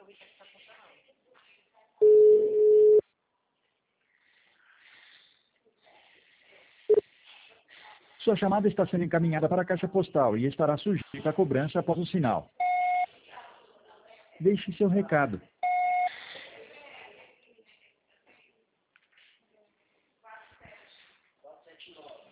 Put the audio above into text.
Sua chamada está sendo encaminhada para a caixa postal e estará sujeita à cobrança após o sinal. Deixe seu recado.